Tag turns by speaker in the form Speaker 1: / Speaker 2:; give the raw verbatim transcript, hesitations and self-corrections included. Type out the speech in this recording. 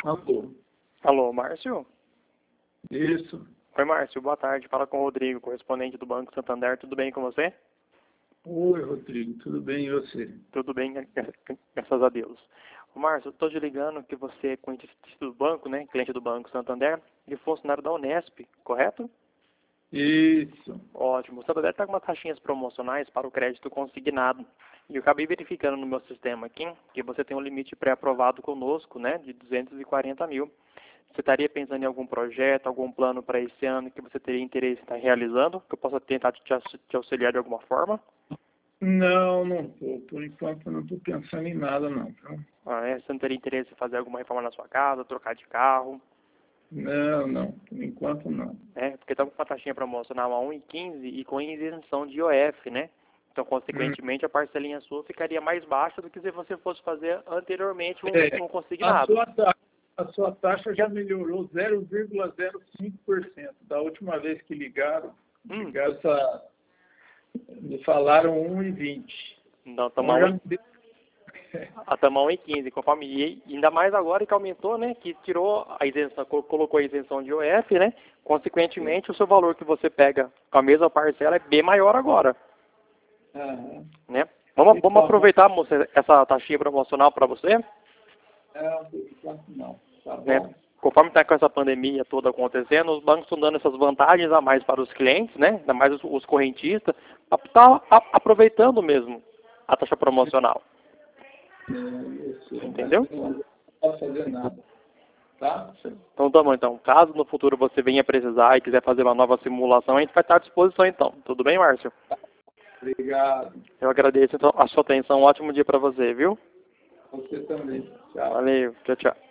Speaker 1: Alô?
Speaker 2: Alô, Márcio?
Speaker 1: Isso.
Speaker 2: Oi, Márcio, boa tarde. Fala com o Rodrigo, correspondente do Banco Santander. Tudo bem com você?
Speaker 1: Oi, Rodrigo. Tudo bem e você?
Speaker 2: Tudo bem, graças a Deus. Ô, Márcio, eu estou te ligando que você é cliente do banco, né? Cliente do Banco Santander e funcionário da Unesp, correto?
Speaker 1: Isso.
Speaker 2: Ótimo. O Santander está com umas taxinhas promocionais para o crédito consignado. E eu acabei verificando no meu sistema aqui que você tem um limite pré-aprovado conosco, né? De duzentos e quarenta mil. Você estaria pensando em algum projeto, algum plano para esse ano que você teria interesse em estar realizando? Que eu possa tentar te, te auxiliar de alguma forma?
Speaker 1: Não, não estou. Por enquanto não estou pensando em nada, não. Tá?
Speaker 2: Ah, é? Você não teria interesse em fazer alguma reforma na sua casa, trocar de carro?
Speaker 1: Não, não. Por enquanto não.
Speaker 2: É, porque está com uma taxinha promocional a um vírgula quinze e com isenção de I O F, né? Então,
Speaker 1: Hum.
Speaker 2: consequentemente, a parcelinha sua ficaria mais baixa do que se você fosse fazer anteriormente um,
Speaker 1: É,
Speaker 2: um
Speaker 1: a,
Speaker 2: consignado.
Speaker 1: sua taxa, a sua taxa já melhorou zero vírgula zero cinco por cento. Da última vez que ligaram,
Speaker 2: Hum.
Speaker 1: ligaram essa, me falaram um vírgula vinte.
Speaker 2: Não,
Speaker 1: Então,
Speaker 2: estamos
Speaker 1: já
Speaker 2: a
Speaker 1: me deu-
Speaker 2: a tamo a um vírgula quinze, conforme, e ainda mais agora que aumentou, né, que tirou a isenção, col- colocou a isenção de I O F, né, consequentemente o seu valor que você pega com a mesma parcela é bem maior agora,
Speaker 1: Aham.
Speaker 2: né. Vamos, vamos
Speaker 1: Então,
Speaker 2: aproveitar, moça, essa taxinha promocional para você,
Speaker 1: não, por enquanto não. Tá
Speaker 2: né,
Speaker 1: bom?
Speaker 2: conforme está com essa pandemia toda acontecendo, os bancos estão dando essas vantagens a mais para os clientes, né, ainda mais os, os correntistas, para estar aproveitando mesmo a taxa promocional,
Speaker 1: É, eu sei,
Speaker 2: entendeu?
Speaker 1: mas eu não posso fazer nada. Tá?
Speaker 2: Então tá bom, então. Caso no futuro você venha precisar e quiser fazer uma nova simulação, a gente vai estar à disposição então. Tudo bem, Márcio?
Speaker 1: Obrigado.
Speaker 2: Eu agradeço então, a sua atenção. Um ótimo dia para você, viu?
Speaker 1: Você também. Tchau.
Speaker 2: Valeu. Tchau, tchau.